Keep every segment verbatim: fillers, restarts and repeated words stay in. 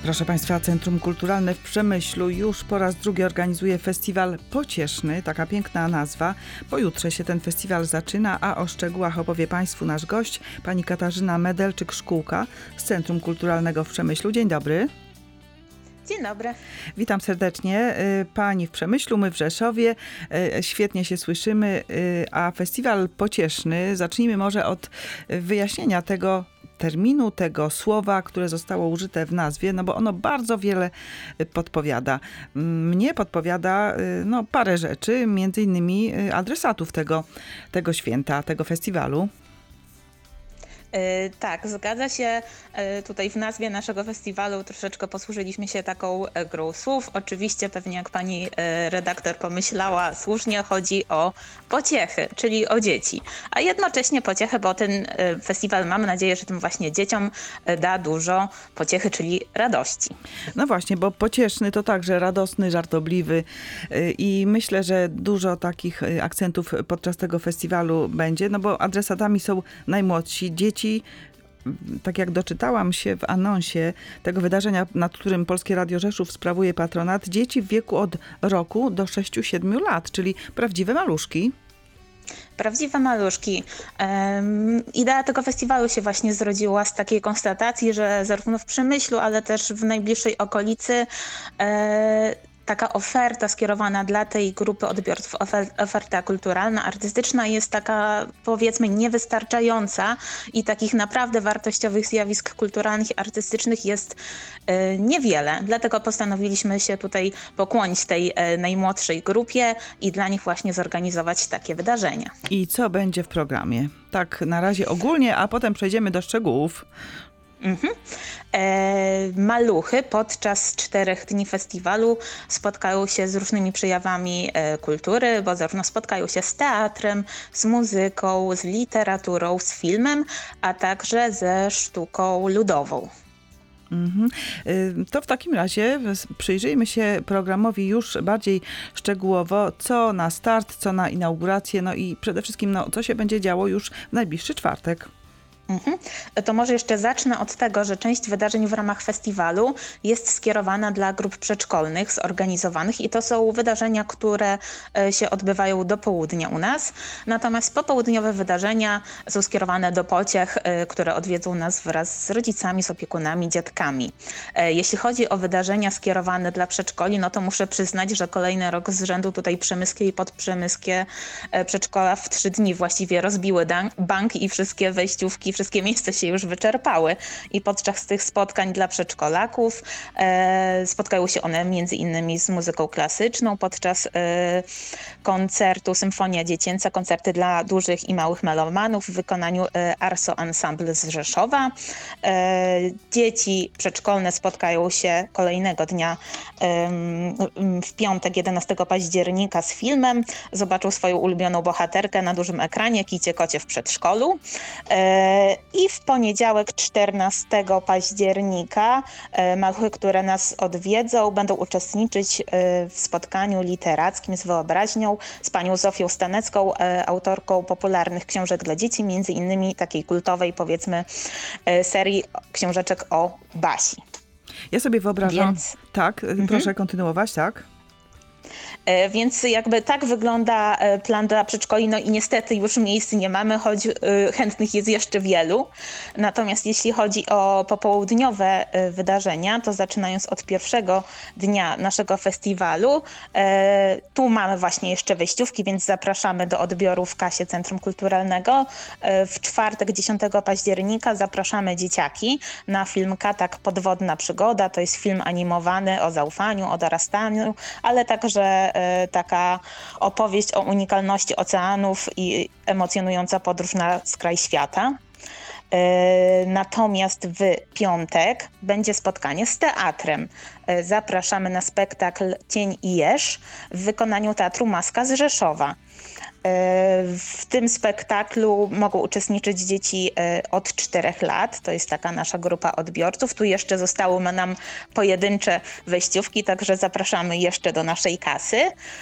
Proszę Państwa, Centrum Kulturalne w Przemyślu już po raz drugi organizuje festiwal Pocieszny, taka piękna nazwa. Pojutrze się ten festiwal zaczyna, a o szczegółach opowie Państwu nasz gość, pani Katarzyna Medelczyk-Szkółka z Centrum Kulturalnego w Przemyślu. Dzień dobry. Dzień dobry. Witam serdecznie. Pani w Przemyślu, my w Rzeszowie. Świetnie się słyszymy. A festiwal Pocieszny, zacznijmy może od wyjaśnienia tego terminu, tego słowa, które zostało użyte w nazwie, no bo ono bardzo wiele podpowiada. Mnie podpowiada no, parę rzeczy, między innymi adresatów tego, tego święta, tego festiwalu. Tak, zgadza się. Tutaj w nazwie naszego festiwalu troszeczkę posłużyliśmy się taką grą słów. Oczywiście pewnie jak pani redaktor pomyślała, słusznie chodzi o pociechy, czyli o dzieci. A jednocześnie pociechy, bo ten festiwal, mam nadzieję, że tym właśnie dzieciom da dużo pociechy, czyli radości. No właśnie, bo pocieszny to także radosny, żartobliwy i myślę, że dużo takich akcentów podczas tego festiwalu będzie, no bo adresatami są najmłodsi, dzieci. Tak jak doczytałam się w anonsie tego wydarzenia, nad którym Polskie Radio Rzeszów sprawuje patronat, dzieci w wieku od roku do sześciu siedmiu lat, czyli prawdziwe maluszki. Prawdziwe maluszki. Um, idea tego festiwalu się właśnie zrodziła z takiej konstatacji, że zarówno w Przemyślu, ale też w najbliższej okolicy e, taka oferta skierowana dla tej grupy odbiorców, ofer- oferta kulturalna, artystyczna jest taka, powiedzmy, niewystarczająca i takich naprawdę wartościowych zjawisk kulturalnych i artystycznych jest y, niewiele. Dlatego postanowiliśmy się tutaj pokłonić tej y, najmłodszej grupie i dla nich właśnie zorganizować takie wydarzenia. I co będzie w programie? Tak na razie ogólnie, a potem przejdziemy do szczegółów. Mhm. E, maluchy podczas czterech dni festiwalu spotkają się z różnymi przejawami e, kultury, bo zarówno spotkają się z teatrem, z muzyką, z literaturą, z filmem, a także ze sztuką ludową. Mhm. To w takim razie przyjrzyjmy się programowi już bardziej szczegółowo, co na start, co na inaugurację, no i przede wszystkim no, co się będzie działo już w najbliższy czwartek. Mhm. To może jeszcze zacznę od tego, że część wydarzeń w ramach festiwalu jest skierowana dla grup przedszkolnych zorganizowanych i to są wydarzenia, które się odbywają do południa u nas. Natomiast popołudniowe wydarzenia są skierowane do pociech, które odwiedzą nas wraz z rodzicami, z opiekunami, dziadkami. Jeśli chodzi o wydarzenia skierowane dla przedszkoli, no to muszę przyznać, że kolejny rok z rzędu tutaj przemyskie i podprzemyskie przedszkola w trzy dni właściwie rozbiły bank i wszystkie wejściówki, wszystkie miejsca się już wyczerpały i podczas tych spotkań dla przedszkolaków e, spotkają się one między innymi z muzyką klasyczną podczas e, koncertu Symfonia Dziecięca, koncerty dla dużych i małych melomanów w wykonaniu e, Arso Ensemble z Rzeszowa. E, dzieci przedszkolne spotkają się kolejnego dnia e, w piątek jedenastego października z filmem, zobaczą swoją ulubioną bohaterkę na dużym ekranie, Kicie Kocie w przedszkolu. E, I w poniedziałek czternastego października maluchy, które nas odwiedzą, będą uczestniczyć w spotkaniu literackim z wyobraźnią z panią Zofią Stanecką, autorką popularnych książek dla dzieci, między innymi takiej kultowej, powiedzmy, serii książeczek o Basi. Ja sobie wyobrażam, Więc... tak, mhm. proszę kontynuować, tak? Więc jakby tak wygląda plan dla przedszkoli, no i niestety już miejsc nie mamy, choć chętnych jest jeszcze wielu. Natomiast jeśli chodzi o popołudniowe wydarzenia, to zaczynając od pierwszego dnia naszego festiwalu, tu mamy właśnie jeszcze wejściówki, więc zapraszamy do odbioru w kasie Centrum Kulturalnego. W czwartek dziesiątego października zapraszamy dzieciaki na film Katak Podwodna Przygoda. To jest film animowany o zaufaniu, o dorastaniu, ale także taka opowieść o unikalności oceanów i emocjonująca podróż na skraj świata. Natomiast w piątek będzie spotkanie z teatrem. Zapraszamy na spektakl Cień i Jeż w wykonaniu Teatru Maska z Rzeszowa. W tym spektaklu mogą uczestniczyć dzieci od czterech lat. To jest taka nasza grupa odbiorców. Tu jeszcze zostały nam pojedyncze wejściówki, także zapraszamy jeszcze do naszej kasy.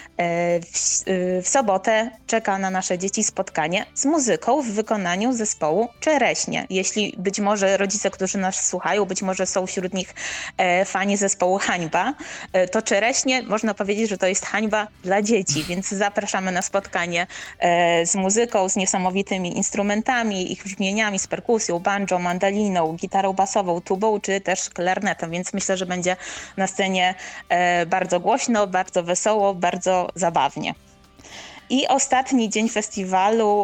W, w sobotę czeka na nasze dzieci spotkanie z muzyką w wykonaniu zespołu Czereśnie. Jeśli być może rodzice, którzy nas słuchają, być może są wśród nich fani zespołu Hańba, to Czereśnie można powiedzieć, że to jest hańba dla dzieci, więc zapraszamy na spotkanie z muzyką, z niesamowitymi instrumentami, ich brzmieniami, z perkusją, banjo, mandaliną, gitarą basową, tubą czy też klarnetem, więc myślę, że będzie na scenie bardzo głośno, bardzo wesoło, bardzo zabawnie. I ostatni dzień festiwalu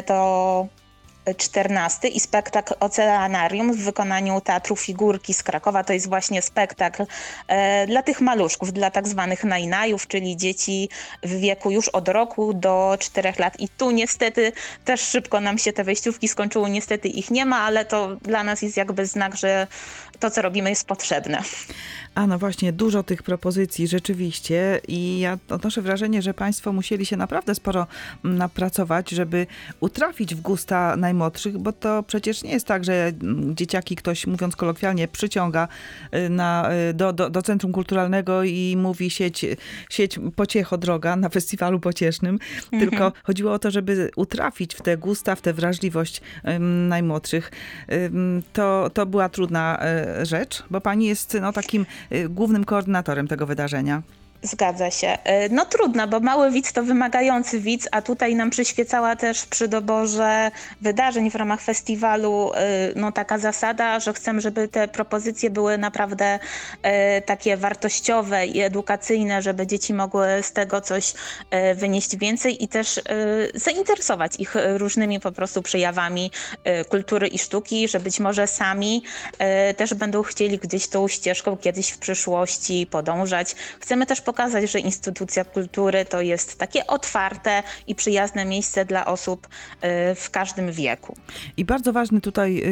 to czternasty i spektakl Oceanarium w wykonaniu Teatru Figurki z Krakowa. To jest właśnie spektakl e, dla tych maluszków, dla tak zwanych najnajów, czyli dzieci w wieku już od roku do czterech lat. I tu niestety też szybko nam się te wejściówki skończyły. Niestety ich nie ma, ale to dla nas jest jakby znak, że to, co robimy, jest potrzebne. A no właśnie, dużo tych propozycji rzeczywiście i ja odnoszę wrażenie, że państwo musieli się naprawdę sporo napracować, żeby utrafić w gusta najmłodszych, bo to przecież nie jest tak, że dzieciaki ktoś, mówiąc kolokwialnie, przyciąga na, do, do, do Centrum Kulturalnego i mówi sieć, sieć Pociecho droga na festiwalu pociesznym, mhm. tylko chodziło o to, żeby utrafić w te gusta, w tę wrażliwość um, najmłodszych. Um, to, to była trudna um, rzecz, bo pani jest no takim głównym koordynatorem tego wydarzenia. Zgadza się. No trudno, bo mały widz to wymagający widz, a tutaj nam przyświecała też przy doborze wydarzeń w ramach festiwalu no taka zasada, że chcemy, żeby te propozycje były naprawdę takie wartościowe i edukacyjne, żeby dzieci mogły z tego coś wynieść więcej i też zainteresować ich różnymi po prostu przejawami kultury i sztuki, że być może sami też będą chcieli gdzieś tą ścieżką kiedyś w przyszłości podążać. Chcemy też pokazać, że instytucja kultury to jest takie otwarte i przyjazne miejsce dla osób w każdym wieku. I bardzo ważny tutaj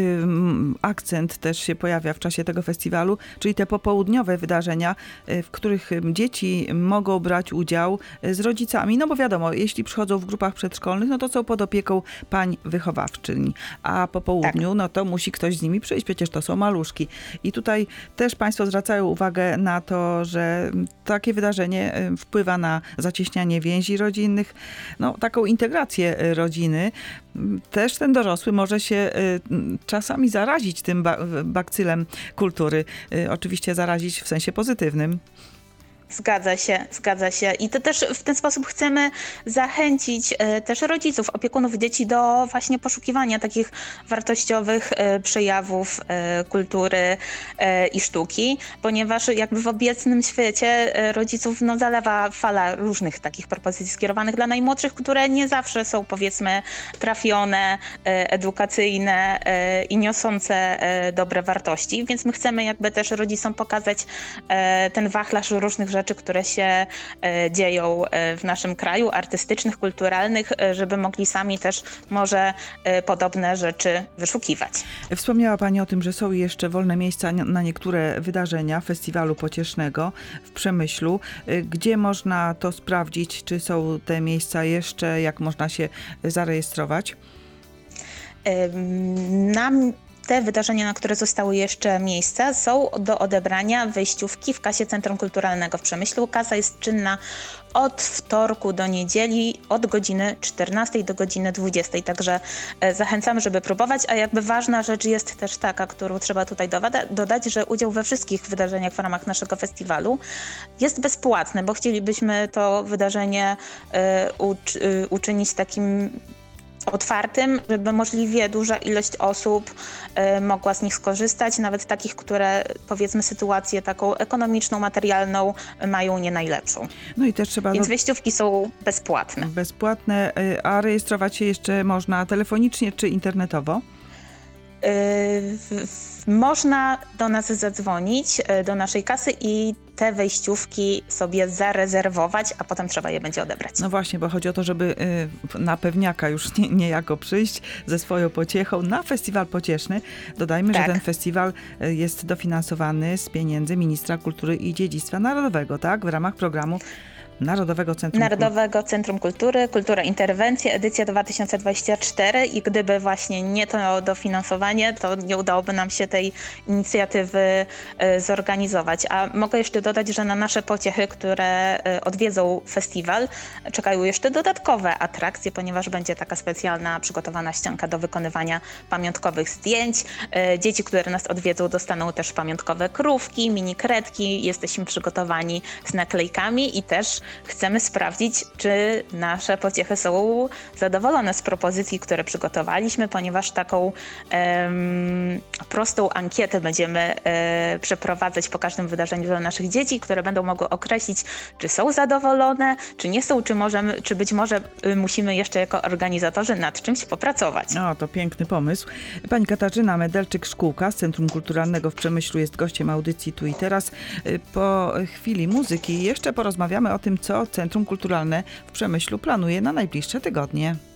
akcent też się pojawia w czasie tego festiwalu, czyli te popołudniowe wydarzenia, w których dzieci mogą brać udział z rodzicami. No bo wiadomo, jeśli przychodzą w grupach przedszkolnych, no to są pod opieką pań wychowawczyń, a po południu, tak. no to musi ktoś z nimi przyjść, przecież to są maluszki. I tutaj też państwo zwracają uwagę na to, że takie wydarzenie wpływa na zacieśnianie więzi rodzinnych, no, taką integrację rodziny. Też ten dorosły może się czasami zarazić tym bakcylem kultury. Oczywiście zarazić w sensie pozytywnym. Zgadza się, zgadza się. I to też w ten sposób chcemy zachęcić e, też rodziców, opiekunów dzieci do właśnie poszukiwania takich wartościowych e, przejawów e, kultury e, i sztuki, ponieważ jakby w obecnym świecie e, rodziców no, zalewa fala różnych takich propozycji skierowanych dla najmłodszych, które nie zawsze są powiedzmy trafione, e, edukacyjne e, i niosące e, dobre wartości, więc my chcemy jakby też rodzicom pokazać e, ten wachlarz różnych rzeczy, rzeczy, które się e, dzieją e, w naszym kraju, artystycznych, kulturalnych, e, żeby mogli sami też może e, podobne rzeczy wyszukiwać. Wspomniała pani o tym, że są jeszcze wolne miejsca na niektóre wydarzenia Festiwalu Pociesznego w Przemyślu. E, gdzie można to sprawdzić? Czy są te miejsca jeszcze? Jak można się zarejestrować? E, nam Te wydarzenia, na które zostały jeszcze miejsca, są do odebrania wejściówki w kasie Centrum Kulturalnego w Przemyślu. Kasa jest czynna od wtorku do niedzieli, od godziny czternastej do godziny dwudziestej. Także zachęcamy, żeby próbować, a jakby ważna rzecz jest też taka, którą trzeba tutaj dodać, że udział we wszystkich wydarzeniach w ramach naszego festiwalu jest bezpłatny, bo chcielibyśmy to wydarzenie uczy- uczynić takim otwartym, żeby możliwie duża ilość osób y, mogła z nich skorzystać, nawet takich, które powiedzmy sytuację taką ekonomiczną, materialną mają nie najlepszą. No i też trzeba... Więc wejściówki są bezpłatne. Bezpłatne, a rejestrować się jeszcze można telefonicznie czy internetowo? Y, w, w, można do nas zadzwonić, y, do naszej kasy i te wejściówki sobie zarezerwować, a potem trzeba je będzie odebrać. No właśnie, bo chodzi o to, żeby na pewniaka już nie, niejako przyjść ze swoją pociechą na festiwal pocieszny. Dodajmy, tak. że ten festiwal jest dofinansowany z pieniędzy Ministra Kultury i Dziedzictwa Narodowego, tak? W ramach programu Narodowego Centrum Narodowego Centrum Kultury, Kultura Interwencja, edycja dwa tysiące dwadzieścia cztery i gdyby właśnie nie to dofinansowanie, to nie udałoby nam się tej inicjatywy zorganizować. A mogę jeszcze dodać, że na nasze pociechy, które odwiedzą festiwal, czekają jeszcze dodatkowe atrakcje, ponieważ będzie taka specjalna przygotowana ścianka do wykonywania pamiątkowych zdjęć. Dzieci, które nas odwiedzą, dostaną też pamiątkowe krówki, mini kredki. Jesteśmy przygotowani z naklejkami i też chcemy sprawdzić, czy nasze pociechy są zadowolone z propozycji, które przygotowaliśmy, ponieważ taką em, prostą ankietę będziemy e, przeprowadzać po każdym wydarzeniu dla naszych dzieci, które będą mogły określić, czy są zadowolone, czy nie są, czy, możemy, czy być może y, musimy jeszcze jako organizatorzy nad czymś popracować. O, to piękny pomysł. Pani Katarzyna Medelczyk-Szkółka z Centrum Kulturalnego w Przemyślu jest gościem audycji Tu i Teraz. Po chwili muzyki jeszcze porozmawiamy o tym, co Centrum Kulturalne w Przemyślu planuje na najbliższe tygodnie.